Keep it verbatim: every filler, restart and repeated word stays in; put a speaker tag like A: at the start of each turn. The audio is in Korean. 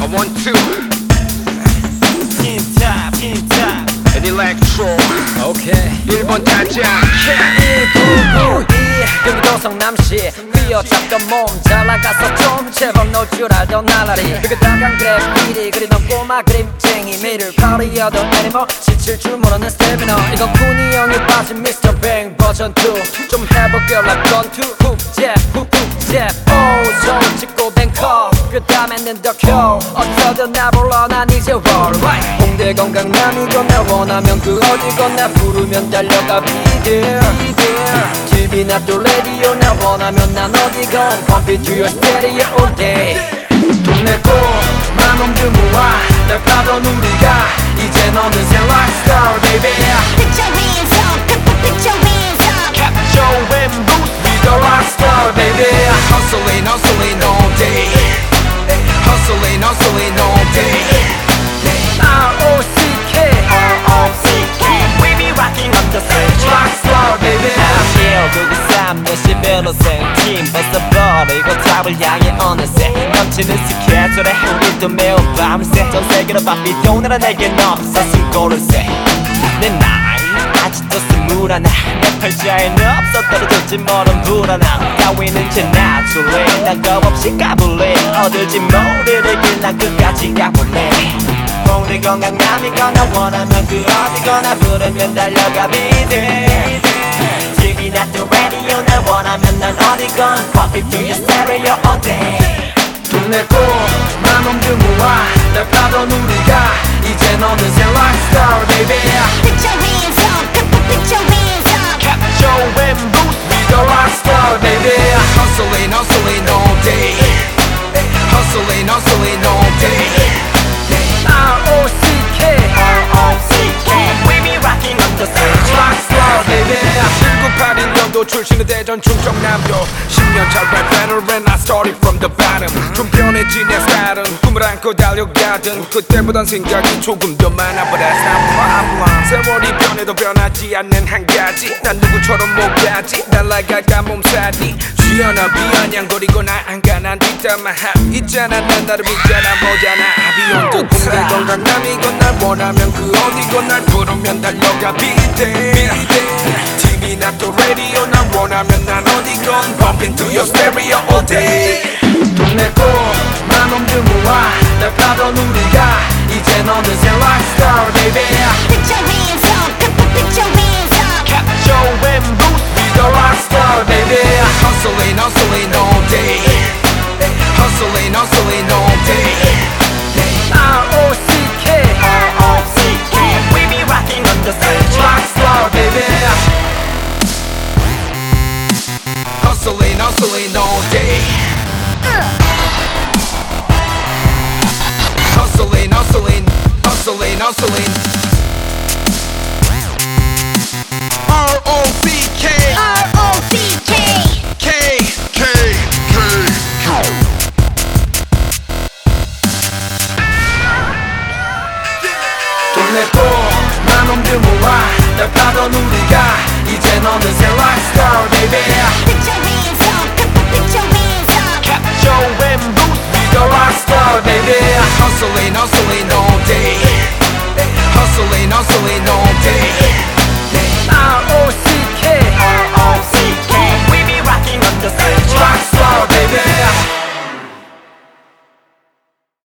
A: one two
B: 틴탑 틴탑
A: 엘렉트로
B: 오케이
A: 일본 타자
B: 일구구이 경기도 성남시 휘어잡던 몸 잘 나가서 좀 제법 놀 줄 알던 날라리 그게 다간 그래피티 그리던 꼬마 그림쟁이 매일 파리하던 애니멀 지칠 줄 모르는 스태미너 이건 쿠니 형이 빠진 미스터 뱅 버전 투 좀 해볼게요 like 건 투 훅잽 훅훅잽 오 손 짚고 뱅커 그 다음에는 더 켜 어쩌든 나 불러 난 이제 alright 홍대 건강남이건 나 원하면 그 어디건 나 부르면 달려가 be there 티비나 또 라디오나 원하면 난 어디건 Pump it to your stereo all day 동네 꼬마 놈들 모아 날 파던 우리가 이젠 어느새 rockstar baby
C: Put your hands up, put your hands up.
A: Capture and boost we the rockstar baby Hustling hustling all day Hustling hustling all day
B: R O C K
C: R O C K.
B: We be rocking on the stage
A: Rockstar baby
B: 그게 삼 년씩 변호생 팀 벌써 버리고 답을 향해 어느새 넘치는 스케줄에 우리도 매우 밤새 전 세계로 바삐 돈으로 내겐 없어 숨고르세 내 나이 아직도 스물하나 내 팔자에는 없어 떨어질지 모른 불안함 따위는 제 naturally 난 겁없이 까불래 얻을지 모르를 길난 끝까지 가볼래 홍대 건강남이거나 원하면 그 어디거나 부르면 달려가 비대 티비나 또 라디오나 원하면 난 어디건 Pop it to your stereo all day
A: 동네 꼬마 놈들 모아 날 파던 우리가 이젠 어느새 rockstar baby
C: Put your hands up, put your hands up.
A: Capture and boost we the rockstar baby Hustling hustling all day Hustling hustling all day
B: R O C K
C: R O C K.
B: We be rocking on the stage
A: rockstar baby 천구백팔십일 년도 출신의 대전 충청남도 십 년 차 랩 veteran I started from the bottom 좀 변해진 내 스타일은 꿈을 안고 달려가든 그때보단 생각이 조금 더 많아 But that's not problem 세월이 변해도 변하지 않는 한 가지 난 누구처럼 못 가지 날아갈까 몸살이 쥐어나 비아냥거리고 나 안간한 뒷담화 있잖아 난 나를 믿잖아 뭐잖아 Beyond the 동네 건강남이건 날 원하면 그 어디건 날 부르면 달려가 비대 티비나 또 라디오 난 원하면 난 어디건 Bumping to your stereo all day 동네 꼬마 놈들 모아 날 파던 우리가 이젠 어느새 rockstar baby
C: Put your hands up, put your hands up.
A: Capture and boost we the rockstar baby Hustling hustling all day Hustling hustling all day
B: R O C K
C: R O C K.
B: We be rocking on the stage
A: rockstar baby Hustling hustling all day Hustling hustling hustling hustling R O C K
C: R O C K.
A: K K K 동네 꼬마 놈들 모아 날 파던 우리가 이젠 어느새 rockstar baby
C: Put your hands up, put your hands up.
A: Capture and boost we the rockstar baby Hustling hustling all day Hustling hustling all day